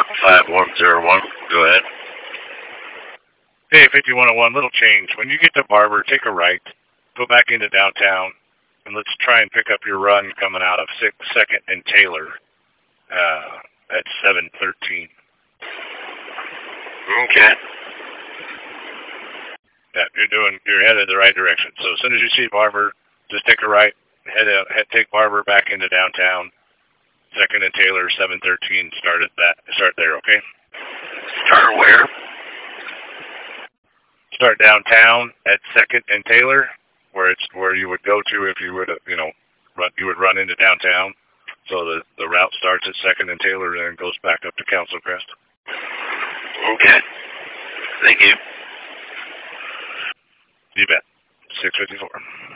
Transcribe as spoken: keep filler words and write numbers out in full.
five one zero one. Go ahead. Hey, fifty-one oh one, little change. When you get to Barber, take a right, go back into downtown, and let's try and pick up your run coming out of second and Taylor uh, at seven thirteen. Okay. Yeah, you're doing, you're headed the right direction. So as soon as you see Barber, just take a right, head out, head, take Barber back into downtown. Second and Taylor, seven thirteen. Start at that. Start there, okay? Start where? Start downtown at Second and Taylor, where it's where you would go to if you would, you know, run. You would run into downtown. So the the route starts at Second and Taylor and then goes back up to Council Crest. Okay. Thank you. You bet. six fifty-four.